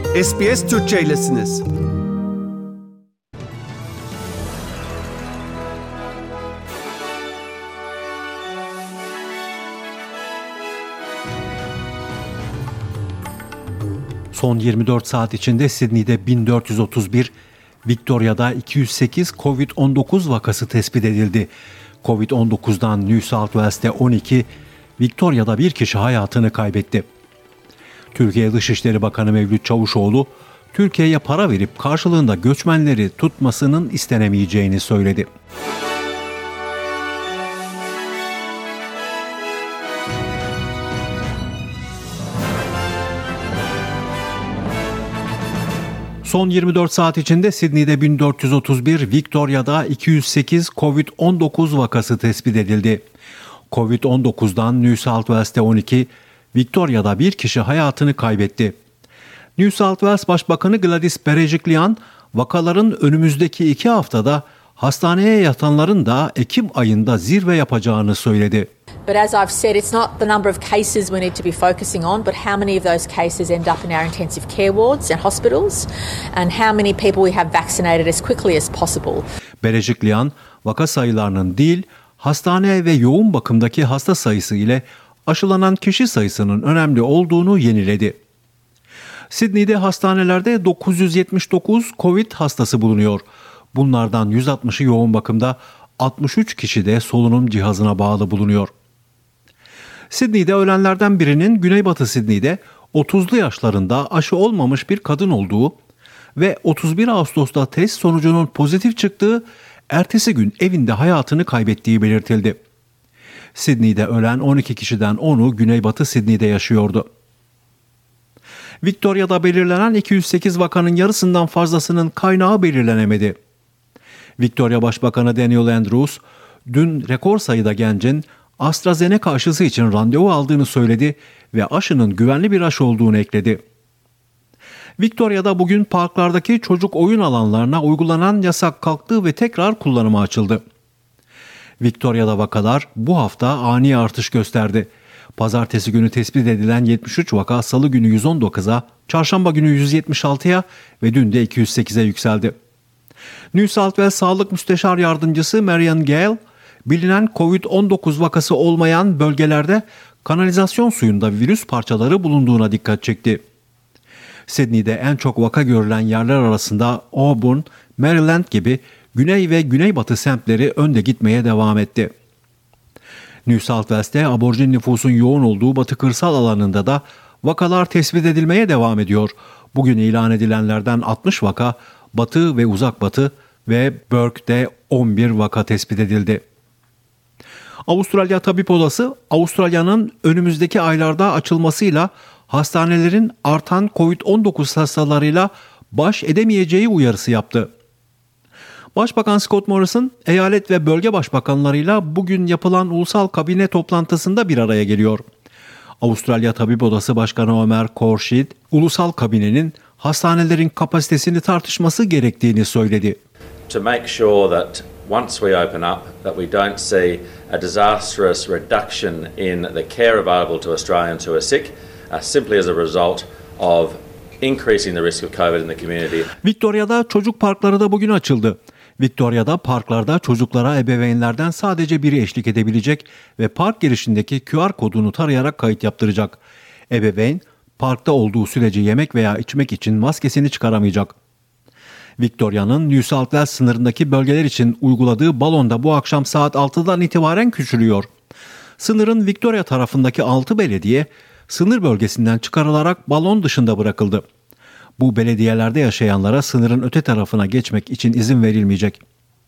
SBS Türkçe'ylesiniz. Son 24 saat içinde Sydney'de 1431, Victoria'da 208 COVID-19 vakası tespit edildi. COVID-19'dan New South Wales'te 12, Victoria'da bir kişi hayatını kaybetti. Türkiye Dışişleri Bakanı Mevlüt Çavuşoğlu, Türkiye'ye para verip karşılığında göçmenleri tutmasının istenemeyeceğini söyledi. Son 24 saat içinde Sydney'de 1431, Victoria'da 208 COVID-19 vakası tespit edildi. COVID-19'dan New South Wales'te 12, Victoria'da bir kişi hayatını kaybetti. New South Wales Başbakanı Gladys Berejiklian, vakaların önümüzdeki 2 haftada hastaneye yatanların da Ekim ayında zirve yapacağını söyledi. But as I've said, it's not the number of cases we need to be focusing on, but how many of those cases end up in our intensive care wards and hospitals, and how many people we have vaccinated as quickly as possible. Berejiklian, vaka sayılarının değil, hastane ve yoğun bakımdaki hasta sayısı ile aşılanan kişi sayısının önemli olduğunu yeniledi. Sydney'de hastanelerde 979 COVID hastası bulunuyor. Bunlardan 160'ı yoğun bakımda, 63 kişi de solunum cihazına bağlı bulunuyor. Sydney'de ölenlerden birinin Güneybatı Sydney'de 30'lu yaşlarında aşı olmamış bir kadın olduğu ve 31 Ağustos'ta test sonucunun pozitif çıktığı ertesi gün evinde hayatını kaybettiği belirtildi. Sydney'de ölen 12 kişiden 10'u Güneybatı Sydney'de yaşıyordu. Victoria'da belirlenen 208 vakanın yarısından fazlasının kaynağı belirlenemedi. Victoria Başbakanı Daniel Andrews, dün rekor sayıda gencin AstraZeneca aşısı için randevu aldığını söyledi ve aşının güvenli bir aşı olduğunu ekledi. Victoria'da bugün parklardaki çocuk oyun alanlarına uygulanan yasak kalktı ve tekrar kullanıma açıldı. Victoria'da vakalar bu hafta ani artış gösterdi. Pazartesi günü tespit edilen 73 vaka salı günü 119'a, çarşamba günü 176'ya ve dün de 208'e yükseldi. New South Wales Sağlık Müsteşar Yardımcısı Marian Gale, bilinen COVID-19 vakası olmayan bölgelerde kanalizasyon suyunda virüs parçaları bulunduğuna dikkat çekti. Sydney'de en çok vaka görülen yerler arasında Auburn, Maryland gibi güney ve güneybatı semtleri önde gitmeye devam etti. New South Wales'te aborjin nüfusun yoğun olduğu batı kırsal alanında da vakalar tespit edilmeye devam ediyor. Bugün ilan edilenlerden 60 vaka batı ve uzak batı ve Bourke'de 11 vaka tespit edildi. Avustralya Tabip Odası, Avustralya'nın önümüzdeki aylarda açılmasıyla hastanelerin artan COVID-19 hastalarıyla baş edemeyeceği uyarısı yaptı. Başbakan Scott Morrison, eyalet ve bölge başbakanlarıyla bugün yapılan ulusal kabine toplantısında bir araya geliyor. Avustralya Tabip Odası Başkanı Omer Khorshid, ulusal kabinenin hastanelerin kapasitesini tartışması gerektiğini söyledi. To make sure that once we open up that we don't see a disastrous reduction in the care available to Australians who are sick, simply as a result of increasing the risk of COVID in the community. Victoria'da çocuk parkları da bugün açıldı. Victoria'da parklarda çocuklara ebeveynlerden sadece biri eşlik edebilecek ve park girişindeki QR kodunu tarayarak kayıt yaptıracak. Ebeveyn, parkta olduğu sürece yemek veya içmek için maskesini çıkaramayacak. Victoria'nın New South Wales sınırındaki bölgeler için uyguladığı balon da bu akşam saat 6'dan itibaren küçülüyor. Sınırın Victoria tarafındaki 6 belediye sınır bölgesinden çıkarılarak balon dışında bırakıldı. Bu belediyelerde yaşayanlara sınırın öte tarafına geçmek için izin verilmeyecek.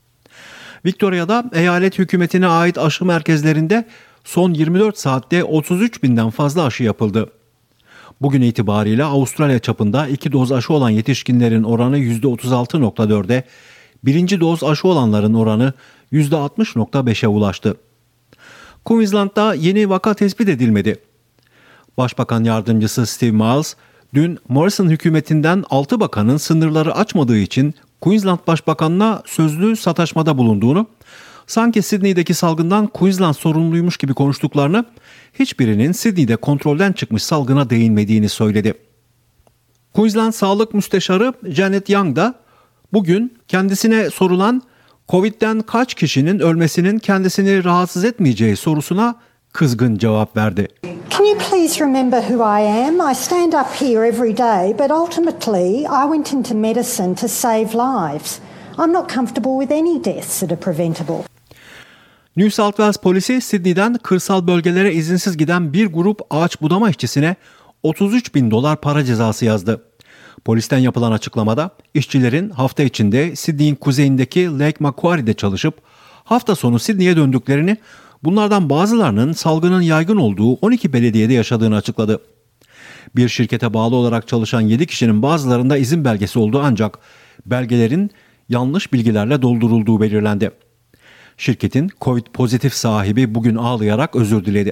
Victoria'da eyalet hükümetine ait aşı merkezlerinde son 24 saatte 33 binden fazla aşı yapıldı. Bugün itibariyle Avustralya çapında 2 doz aşı olan yetişkinlerin oranı %36.4'e, birinci doz aşı olanların oranı %60.5'e ulaştı. Queensland'da yeni vaka tespit edilmedi. Başbakan Yardımcısı Steve Miles, dün Morrison hükümetinden 6 bakanın sınırları açmadığı için Queensland Başbakanına sözlü sataşmada bulunduğunu, sanki Sydney'deki salgından Queensland sorumluymuş gibi konuştuklarını, hiçbirinin Sydney'de kontrolden çıkmış salgına değinmediğini söyledi. Queensland Sağlık Müsteşarı Janet Young da bugün kendisine sorulan Covid'den kaç kişinin ölmesinin kendisini rahatsız etmeyeceği sorusuna kızgın cevap verdi. Can you please remember who I am? I stand up here every day, but ultimately I went into medicine to save lives. I'm not comfortable with any deaths that are preventable. New South Wales polisi Sydney'den kırsal bölgelere izinsiz giden bir grup ağaç budama işçisine $33.000 para cezası yazdı. Polisten yapılan açıklamada işçilerin hafta içinde Sydney'in kuzeyindeki Lake Macquarie'de çalışıp hafta sonu Sydney'e döndüklerini, bunlardan bazılarının salgının yaygın olduğu 12 belediyede yaşadığını açıkladı. Bir şirkete bağlı olarak çalışan 7 kişinin bazılarında izin belgesi oldu ancak belgelerin yanlış bilgilerle doldurulduğu belirlendi. Şirketin Covid pozitif sahibi bugün ağlayarak özür diledi.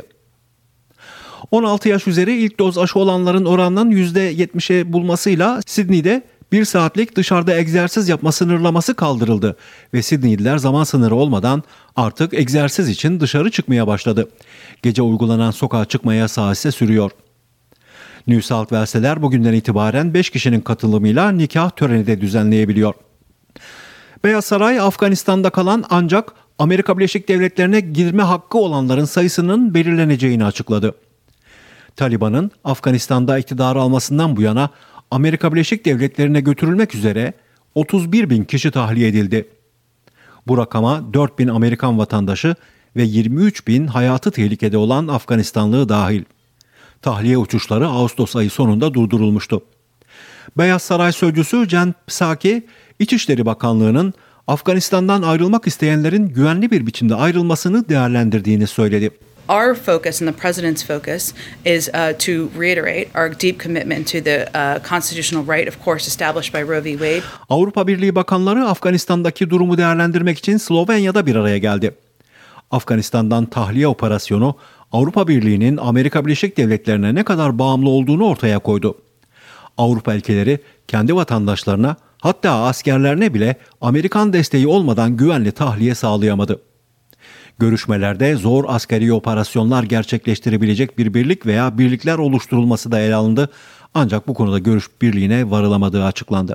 16 yaş üzeri ilk doz aşı olanların oranının %70'e bulmasıyla Sydney'de 1 saatlik dışarıda egzersiz yapma sınırlaması kaldırıldı ve Sydneyliler zaman sınırı olmadan artık egzersiz için dışarı çıkmaya başladı. Gece uygulanan sokağa çıkma yasağı ise sürüyor. New South Wales'ler bugünden itibaren 5 kişinin katılımıyla nikah töreni de düzenleyebiliyor. Beyaz Saray, Afganistan'da kalan ancak Amerika Birleşik Devletleri'ne girme hakkı olanların sayısının belirleneceğini açıkladı. Taliban'ın Afganistan'da iktidarı almasından bu yana Amerika Birleşik Devletleri'ne götürülmek üzere 31.000 kişi tahliye edildi. Bu rakama 4.000 Amerikan vatandaşı ve 23.000 hayatı tehlikede olan Afganistanlı dahil. Tahliye uçuşları Ağustos ayı sonunda durdurulmuştu. Beyaz Saray Sözcüsü Jen Psaki, İçişleri Bakanlığı'nın Afganistan'dan ayrılmak isteyenlerin güvenli bir biçimde ayrılmasını değerlendirdiğini söyledi. Our focus and the president's focus is to reiterate our deep commitment to the constitutional right, of course, established by Roe v. Wade. Avrupa Birliği bakanları Afganistan'daki durumu değerlendirmek için Slovenya'da bir araya geldi. Afganistan'dan tahliye operasyonu Avrupa Birliği'nin Amerika Birleşik Devletleri'ne ne kadar bağımlı olduğunu ortaya koydu. Avrupa ülkeleri kendi vatandaşlarına, hatta askerlerine bile Amerikan desteği olmadan güvenli tahliye sağlayamadı. Görüşmelerde zor askeri operasyonlar gerçekleştirebilecek bir birlik veya birlikler oluşturulması da ele alındı. Ancak bu konuda görüş birliğine varılamadığı açıklandı.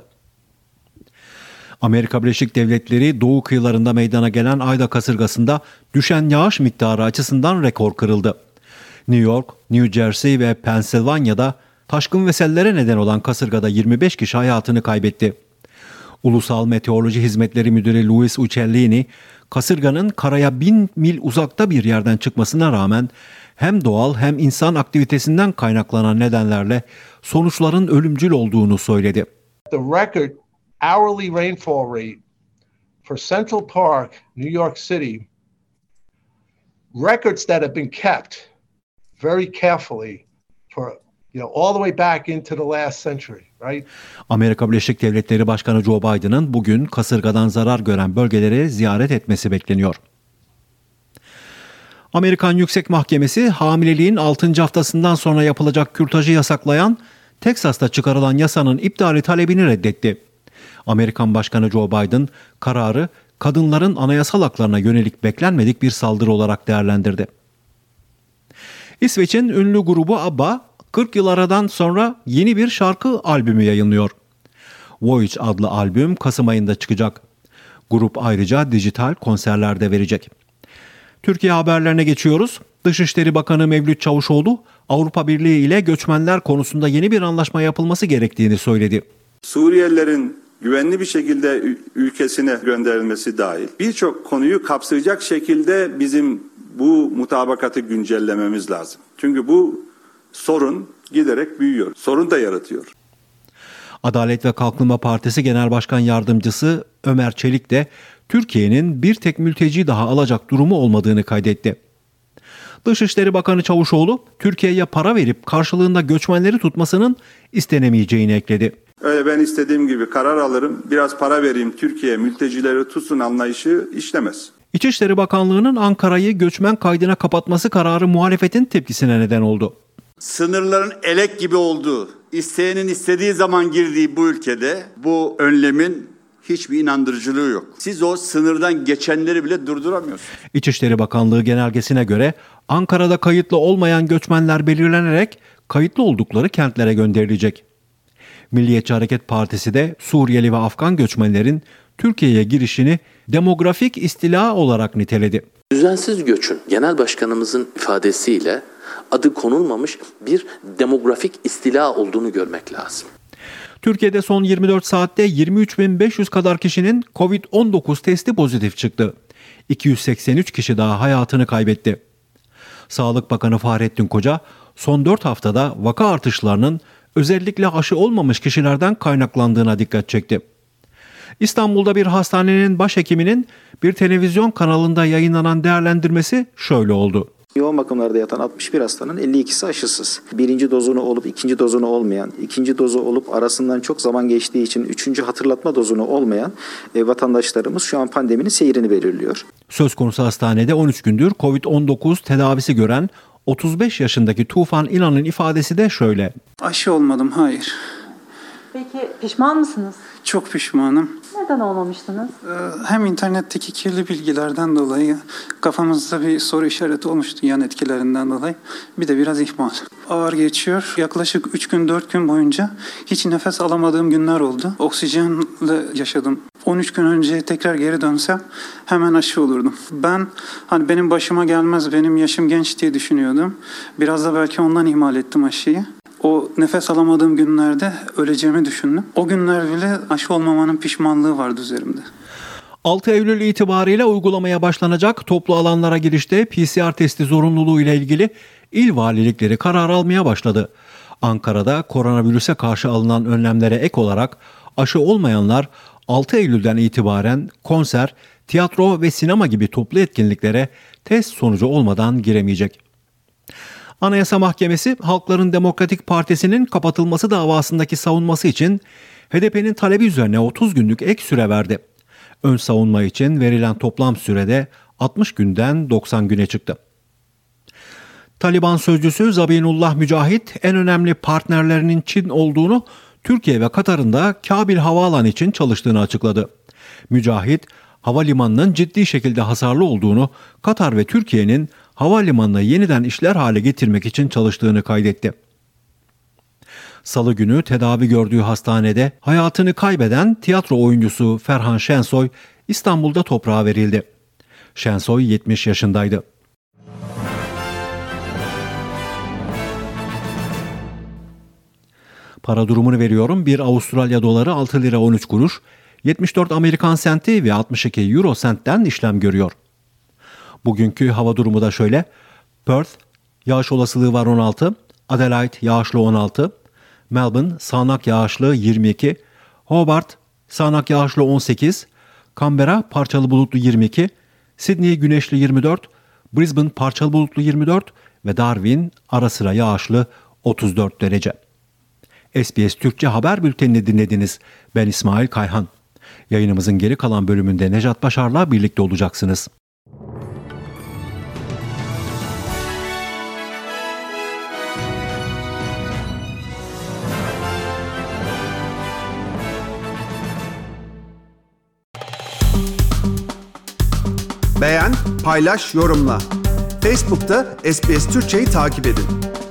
Amerika Birleşik Devletleri doğu kıyılarında meydana gelen Ayda kasırgasında düşen yağış miktarı açısından rekor kırıldı. New York, New Jersey ve Pennsylvania'da taşkın ve sellere neden olan kasırgada 25 kişi hayatını kaybetti. Ulusal Meteoroloji Hizmetleri Müdürü Louis Uccellini, kasırganın karaya 1000 mil uzakta bir yerden çıkmasına rağmen hem doğal hem insan aktivitesinden kaynaklanan nedenlerle sonuçların ölümcül olduğunu söyledi. The record hourly rainfall rate for Central Park, New York City, records that have been kept very carefully for all the way back into the last century, right? Amerika Birleşik Devletleri Başkanı Joe Biden'ın bugün kasırgadan zarar gören bölgeleri ziyaret etmesi bekleniyor. Amerikan Yüksek Mahkemesi hamileliğin 6. haftasından sonra yapılacak kürtajı yasaklayan Teksas'ta çıkarılan yasanın iptali talebini reddetti. Amerikan Başkanı Joe Biden kararı kadınların anayasal haklarına yönelik beklenmedik bir saldırı olarak değerlendirdi. İsveç'in ünlü grubu ABBA 40 yıl aradan sonra yeni bir şarkı albümü yayınlıyor. Voyage adlı albüm Kasım ayında çıkacak. Grup ayrıca dijital konserler de verecek. Türkiye haberlerine geçiyoruz. Dışişleri Bakanı Mevlüt Çavuşoğlu, Avrupa Birliği ile göçmenler konusunda yeni bir anlaşma yapılması gerektiğini söyledi. Suriyelilerin güvenli bir şekilde ülkesine gönderilmesi dahil birçok konuyu kapsayacak şekilde bizim bu mutabakatı güncellememiz lazım. Çünkü bu sorun giderek büyüyor. Sorun da yaratıyor. Adalet ve Kalkınma Partisi Genel Başkan Yardımcısı Ömer Çelik de Türkiye'nin bir tek mülteci daha alacak durumu olmadığını kaydetti. Dışişleri Bakanı Çavuşoğlu, Türkiye'ye para verip karşılığında göçmenleri tutmasının istenemeyeceğini ekledi. Öyle ben istediğim gibi karar alırım, biraz para vereyim Türkiye mültecileri tutsun anlayışı işlemez. İçişleri Bakanlığı'nın Ankara'yı göçmen kaydına kapatması kararı muhalefetin tepkisine neden oldu. Sınırların elek gibi olduğu, isteyenin istediği zaman girdiği bu ülkede bu önlemin hiçbir inandırıcılığı yok. Siz o sınırdan geçenleri bile durduramıyorsunuz. İçişleri Bakanlığı genelgesine göre Ankara'da kayıtlı olmayan göçmenler belirlenerek kayıtlı oldukları kentlere gönderilecek. Milliyetçi Hareket Partisi de Suriyeli ve Afgan göçmenlerin Türkiye'ye girişini demografik istila olarak niteledi. Düzensiz göçün genel başkanımızın ifadesiyle adı konulmamış bir demografik istila olduğunu görmek lazım. Türkiye'de son 24 saatte 23.500 kadar kişinin Covid-19 testi pozitif çıktı. 283 kişi daha hayatını kaybetti. Sağlık Bakanı Fahrettin Koca, son 4 haftada vaka artışlarının özellikle aşı olmamış kişilerden kaynaklandığına dikkat çekti. İstanbul'da bir hastanenin başhekiminin bir televizyon kanalında yayınlanan değerlendirmesi şöyle oldu. Yoğun bakımlarda yatan 61 hastanın 52'si aşısız. Birinci dozunu olup ikinci dozunu olmayan, ikinci dozu olup arasından çok zaman geçtiği için üçüncü hatırlatma dozunu olmayan vatandaşlarımız şu an pandeminin seyrini belirliyor. Söz konusu hastanede 13 gündür Covid-19 tedavisi gören 35 yaşındaki Tufan İnan'ın ifadesi de şöyle. Aşı olmadım, hayır. Peki pişman mısınız? Çok pişmanım. Neden olmamıştınız? Hem internetteki kirli bilgilerden dolayı kafamızda bir soru işareti olmuştu yan etkilerinden dolayı. Bir de biraz ihmal. Ağır geçiyor. Yaklaşık 3 gün 4 gün boyunca hiç nefes alamadığım günler oldu. Oksijenle yaşadım. 13 gün önce tekrar geri dönsem hemen aşı olurdum. Ben benim başıma gelmez, benim yaşım genç diye düşünüyordum. Biraz da belki ondan ihmal ettim aşıyı. O nefes alamadığım günlerde öleceğimi düşündüm. O günler bile aşı olmamanın pişmanlığı vardı üzerimde. 6 Eylül itibariyle uygulamaya başlanacak toplu alanlara girişte PCR testi zorunluluğu ile ilgili il valilikleri karar almaya başladı. Ankara'da koronavirüse karşı alınan önlemlere ek olarak aşı olmayanlar 6 Eylül'den itibaren konser, tiyatro ve sinema gibi toplu etkinliklere test sonucu olmadan giremeyecek. Anayasa Mahkemesi, Halkların Demokratik Partisi'nin kapatılması davasındaki savunması için HDP'nin talebi üzerine 30 günlük ek süre verdi. Ön savunma için verilen toplam sürede 60 günden 90 güne çıktı. Taliban sözcüsü Zabihullah Mücahit, en önemli partnerlerinin Çin olduğunu, Türkiye ve Katar'ın da Kabil Havaalanı için çalıştığını açıkladı. Mücahit, havalimanının ciddi şekilde hasarlı olduğunu, Katar ve Türkiye'nin havalimanını yeniden işler hale getirmek için çalıştığını kaydetti. Salı günü tedavi gördüğü hastanede hayatını kaybeden tiyatro oyuncusu Ferhan Şensoy İstanbul'da toprağa verildi. Şensoy 70 yaşındaydı. Para durumunu veriyorum. 1 Avustralya doları 6 lira 13 kuruş, 74 Amerikan senti ve 62 Euro sentten işlem görüyor. Bugünkü hava durumu da şöyle. Perth, yağış olasılığı var 16. Adelaide, yağışlı 16. Melbourne, sağanak yağışlı 22. Hobart, sağanak yağışlı 18. Canberra, parçalı bulutlu 22. Sydney, güneşli 24. Brisbane, parçalı bulutlu 24. Ve Darwin, ara sıra yağışlı 34 derece. SBS Türkçe haber bültenini dinlediniz. Ben İsmail Kayhan. Yayınımızın geri kalan bölümünde Nejat Başar'la birlikte olacaksınız. Beğen, paylaş, yorumla. Facebook'ta SBS Türkçe'yi takip edin.